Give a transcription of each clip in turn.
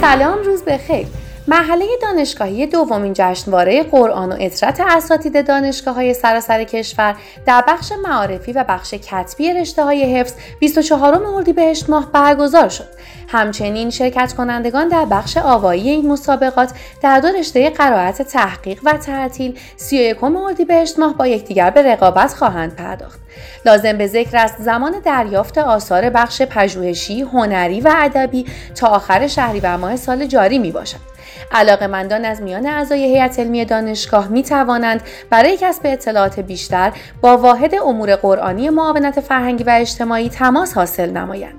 سلام، روز بخیر. مرحله دانشگاهی دومین جشنواره قرآن و اطرت اساتید دانشگاه‌های سراسر کشور در بخش معارفی و بخش کتبی رشته‌های حفظ 24 اردیبهشت ماه برگزار شد. همچنین شرکت کنندگان در بخش آوایی این مسابقات در دو رشته قرائت تحقیق و تعطیل 31 اردیبهشت ماه با یکدیگر به رقابت خواهند پرداخت. لازم به ذکر است زمان دریافت آثار بخش پژوهشی، هنری و ادبی تا آخر شهریور ماه سال جاری میباشد. علاقه‌مندان از میان اعضای هیئت علمی دانشگاه می توانند برای کسب اطلاعات بیشتر با واحد امور قرآنی معاونت فرهنگی و اجتماعی تماس حاصل نمایند.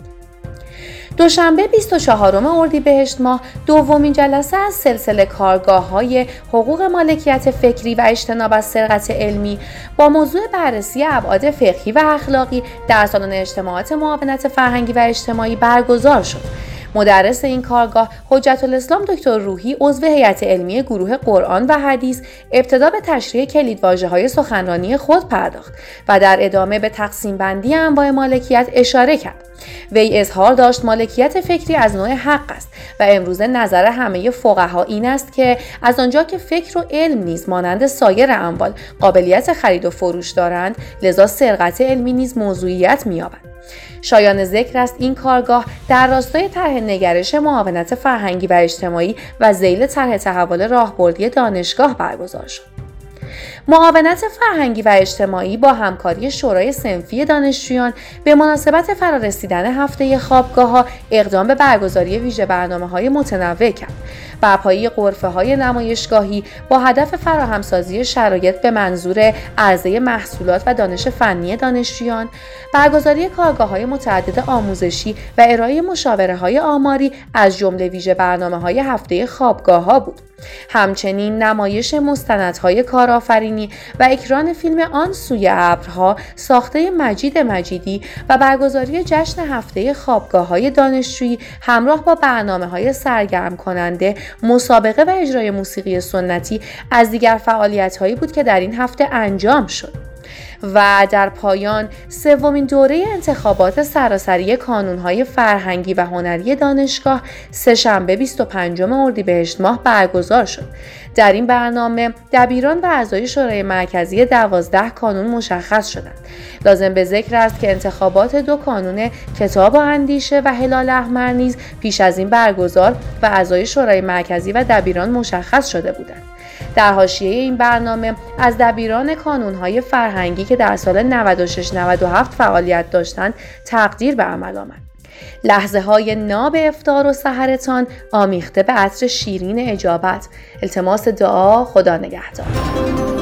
دوشنبه 24 اردیبهشت ماه دومین جلسه از سلسله کارگاه‌های حقوق مالکیت فکری و اجتناب از سرقت علمی با موضوع بررسی ابعاد فقهی و اخلاقی در سالن اجتماعات معاونت فرهنگی و اجتماعی برگزار شد. مدرس این کارگاه حجت الاسلام دکتر روحی عضو هیئت علمی گروه قرآن و حدیث ابتدا به تشریح کلیدواژه‌های سخنرانی خود پرداخت و در ادامه به تقسیم بندی انواع مالکیت اشاره کرد. وی اظهار داشت مالکیت فکری از نوع حق است و امروزه نظر همه فقها این است که از آنجا که فکر و علم نیز مانند سایر اموال قابلیت خرید و فروش دارند، لذا سرقت علمی نیز موضوعیت می‌یابد. شایان ذکر است این کارگاه در راستای طرح نگرش معاونت فرهنگی و اجتماعی و ذیل طرح تحول راهبردی دانشگاه برگزار شد. معاونت فرهنگی و اجتماعی با همکاری شورای صنفی دانشجویان به مناسبت فرارسیدن هفته خوابگاه‌ها اقدام به برگزاری ویژه برنامه‌های متنوع کرد. برپایی غرفه‌های نمایشگاهی با هدف فراهمسازی شرایط به منظور عرضه محصولات و دانش فنی دانشجویان، برگزاری کارگاه‌های متعدد آموزشی و ارائه مشاوره‌های آماری از جمله ویژه برنامه‌های هفته خوابگاه‌ها بود. همچنین نمایش مستندهای کارآفرینی و اکران فیلم آن سوی ابرها ساخته مجید مجیدی و برگزاری جشن هفته خوابگاه‌های دانشجویی همراه با برنامه‌های سرگرم کننده، مسابقه و اجرای موسیقی سنتی از دیگر فعالیت‌هایی بود که در این هفته انجام شد. و در پایان سومین دوره انتخابات سراسری کانون‌های فرهنگی و هنری دانشگاه سه‌شنبه 25 اردیبهشت ماه برگزار شد. در این برنامه دبیران و اعضای شورای مرکزی 12 کانون مشخص شدند. لازم به ذکر است که انتخابات دو کانون کتاب و اندیشه و هلال احمر نیز پیش از این برگزار و اعضای شورای مرکزی و دبیران مشخص شده بودند. در حاشیه این برنامه از دبیران کانون‌های فرهنگی که در سال 96-97 فعالیت داشتند تقدیر به عمل آمد. لحظه‌های ناب افطار و سحرتان آمیخته به عطر شیرین اجابت. التماس دعا. خدا نگهدار.